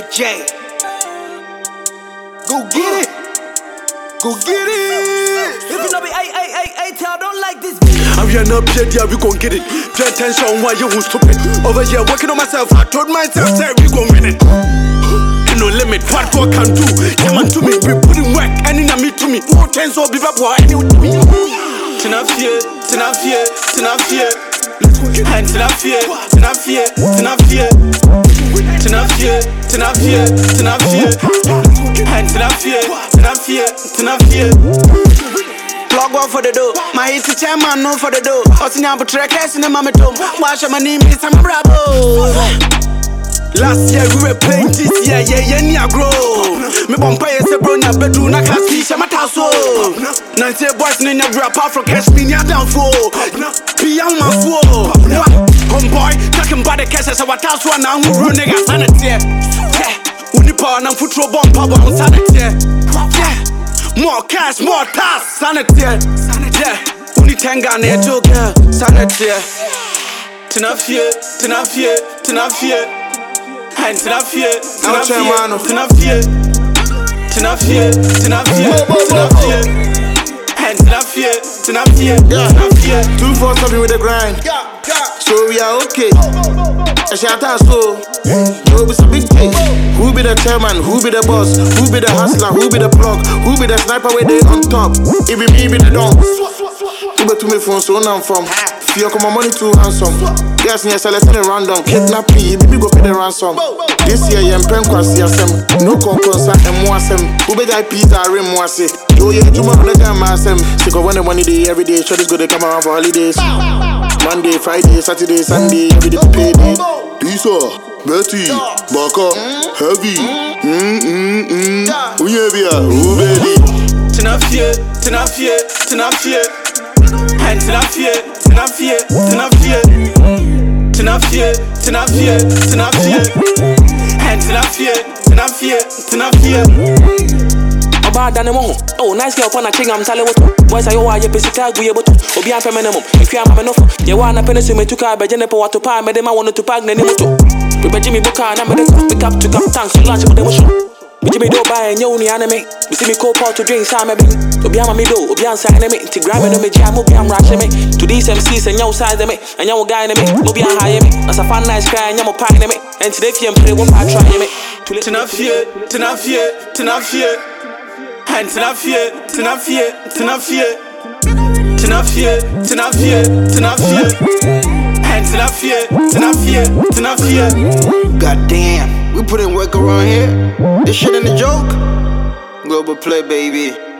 Big J. Go get it. Go get it. If you know me, I tell, don't like this. I'm here up here, yeah, we gon' get it. Pay attention, why you won't stupid. Over here, working on myself. I told myself, say we gon' win it. Ain't no limit, what God can do. Yeah, man, to me, we put in work, and in a me to me. More chance of be back, boy, any to me. Tenafie. And tenafie. And tenafie. Plug one for the door. My hit chairman no for the door. Osinya butre cash in the mama tom. Wash my name is Sam Bravo. Last year we were playing this year, yeah, grow. Me bumpire is a bronya bedroom, na class fish, I'm a tasso. 90 boys in the rap apart from cash me near down for. Beyond my fool. Homeboy, talking about the cash as I was tasso and I'm running a sanity. Yeah, Unipa and I'm foot bomb power on sanity. Yeah, more cash, more task, sanity. Yeah, Unitanga and a joker, sanity. Tenafie. And tenafie. And tenafie. 247 with the grind. So we are okay. I shout out so. Yo, it's a big case. Who be the chairman? Who be the boss? Who be the hustler? Who be the plug? Who be the sniper where they on top? It be me, be the dog. Who be to me phone so now I'm from. Fear come my money too handsome. Yes, yes, I listen random. Kidnap me, baby go pay the ransom. This year, I'm pen kwasi asem. No concern and more asem. Who be that pizza rim wasi? Yo, yeah, you must let them asem. She go when the money day every day. Shorties go they come around for holidays. Monday, Friday, Saturday, Sunday, every day to pay day. Pizza, Betty, Baka, Heavy. Who you be? Who baby? Tenafie. And tenafie. And tenafie. About Danemo. Oh, nice girl, Pana Ching, I'm Sally. Boys, I owe you Pesica, we able to be a minimum. If you are my enough, you want a penny to car, but Jennifer want to pay, Madame, I wanted to pack the Nimoto. We Jimmy Booker, and I'm going to pick up to come tanks to lunch with the motion. But Jimmy don't buy a new anime. We see me call Paul to drink some maybe. Obiama Mido, Obiansa enemy, to grab me, jam, Obiam rushing me. To these MCs and your side of me, and your guy in me, Obian high me. As a fan nice guy, and your pie in me. And today, if you play what I try me. Tenafie. And tenafie. And tenafie. Goddamn, we put in work around here. This shit ain't a joke. Global play, baby.